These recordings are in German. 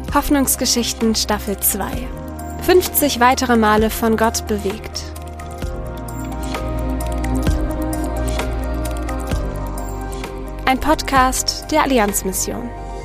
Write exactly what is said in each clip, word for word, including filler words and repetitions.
Hoffnungsgeschichten Staffel zwei. fünfzig weitere Male von Gott bewegt. Ein Podcast der Allianzmission.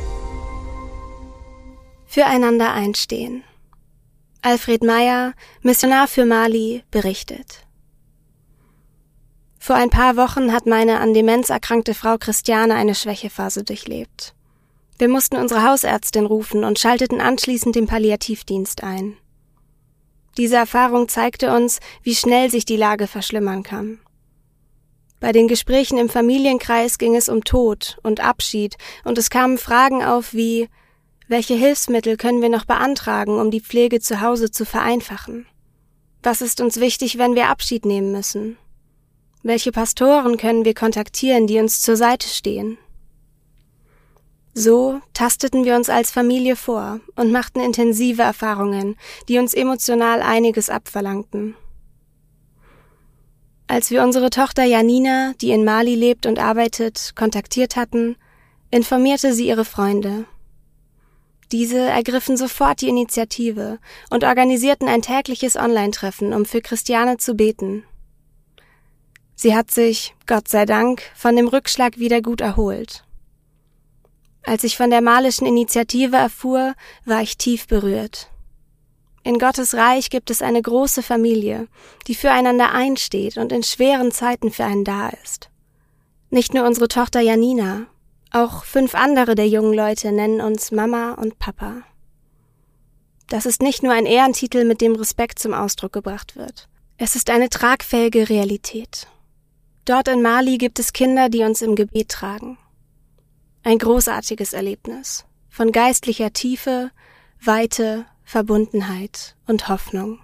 Füreinander einstehen. Alfred Meyer, Missionar für Mali, berichtet. Vor ein paar Wochen hat meine an Demenz erkrankte Frau Christiane eine Schwächephase durchlebt. Wir mussten unsere Hausärztin rufen und schalteten anschließend den Palliativdienst ein. Diese Erfahrung zeigte uns, wie schnell sich die Lage verschlimmern kann. Bei den Gesprächen im Familienkreis ging es um Tod und Abschied und es kamen Fragen auf wie: Welche Hilfsmittel können wir noch beantragen, um die Pflege zu Hause zu vereinfachen? Was ist uns wichtig, wenn wir Abschied nehmen müssen? Welche Pastoren können wir kontaktieren, die uns zur Seite stehen? So tasteten wir uns als Familie vor und machten intensive Erfahrungen, die uns emotional einiges abverlangten. Als wir unsere Tochter Janina, die in Mali lebt und arbeitet, kontaktiert hatten, informierte sie ihre Freunde. Diese ergriffen sofort die Initiative und organisierten ein tägliches Online-Treffen, um für Christiane zu beten. Sie hat sich, Gott sei Dank, von dem Rückschlag wieder gut erholt. Als ich von der malischen Initiative erfuhr, war ich tief berührt. In Gottes Reich gibt es eine große Familie, die füreinander einsteht und in schweren Zeiten für einen da ist. Nicht nur unsere Tochter Janina, auch fünf andere der jungen Leute nennen uns Mama und Papa. Das ist nicht nur ein Ehrentitel, mit dem Respekt zum Ausdruck gebracht wird. Es ist eine tragfähige Realität. Dort in Mali gibt es Kinder, die uns im Gebet tragen. Ein großartiges Erlebnis von geistlicher Tiefe, Weite, Verbundenheit und Hoffnung.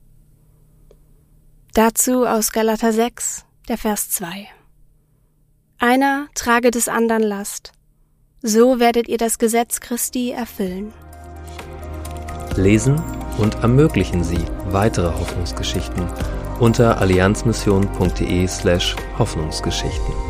Dazu aus Galater sechs, der Vers zwei. Einer trage des anderen Last, so werdet ihr das Gesetz Christi erfüllen. Lesen und ermöglichen Sie weitere Hoffnungsgeschichten unter allianzmission punkt de slash Hoffnungsgeschichten.